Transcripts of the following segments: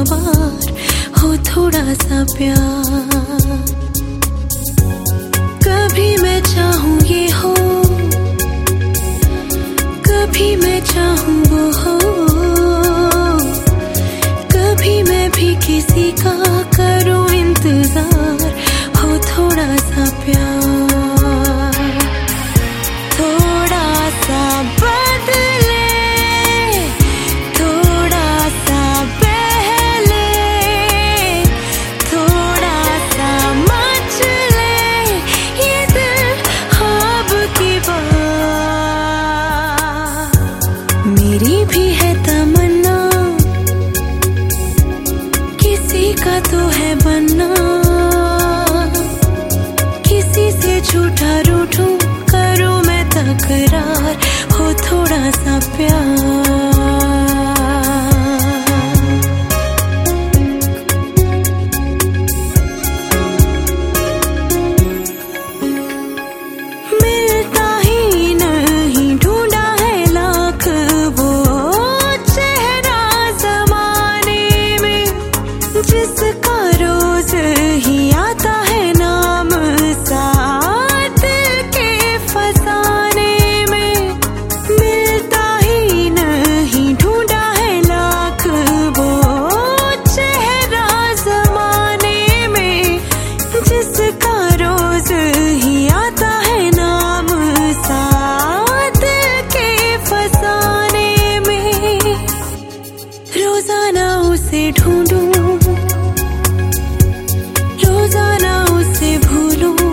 सवार हो थोड़ा सा प्यार। कभी मैं चाहूँ ये हो, कभी मैं चाहूँ वो हो, कभी मैं भी किसी का करूँ इंतजार हो थोड़ा सा प्यार। थोड़ा सा बदले, थोड़ा सा बहले, थोड़ा सा मचले ये दिल ख्वाब की बात। मेरी भी है तमन्ना किसी का तो है बनना, किसी से झूठा रूठूं करूं मैं तकरार हो थोड़ा सा प्यार। मिलता ही नहीं ढूंढा है लाख वो चेहरा ज़माने में, जिसका रोज ही आता है नाम साथ के फसाने में। मिलता ही नहीं ढूंढा है लाख वो चेहरा ज़माने में, जिसका रोज ही आता है नाम साथ के फसाने में। रोजाना उसे ढूंढूं, रोजाना उसे भूलूं,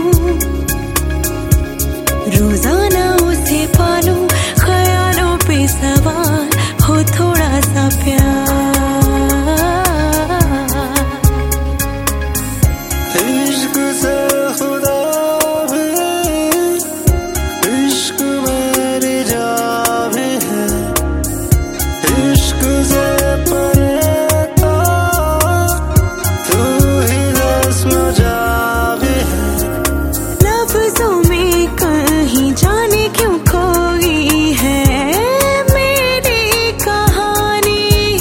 रोजाना उसे पालूं, ख्यालों पे सवार हो थोड़ा सा प्यार। इश्क से खुदा भी, इश्क मेरी जान भी है, इश्क से परे तो तू ही रस्म जा भी है। लफ्जों में कहीं जाने क्यों खोई है मेरी कहानी,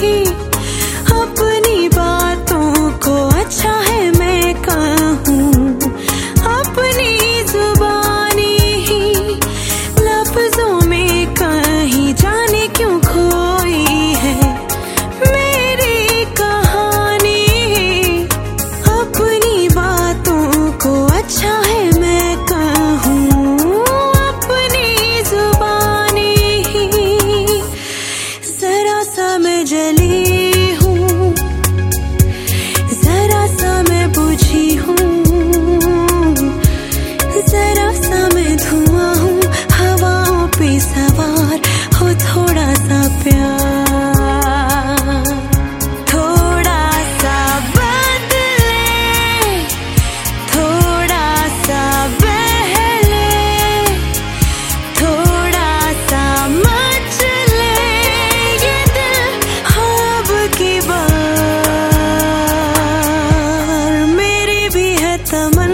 अपनी बातों को अच्छा है मैं कहूँ अपनी जुबानी ही। लफ्जों में कहीं जाने क्यों खोई है मेरी कहानी, अपनी बातों को अच्छा है मैं कहूँ अपनी जुबानी ही। जरा सा मैं जली हूँ, जरा सा मैं बुझी हूँ, जरा सा मैं धुआं हूँ, हवाओं पे सवार हो थोड़ा सा प्यार। थोड़ा सा बदले, थोड़ा सा बहले, थोड़ा सा मचले ये दिल ख्वाब की बार। मेरी भी है तमन्ना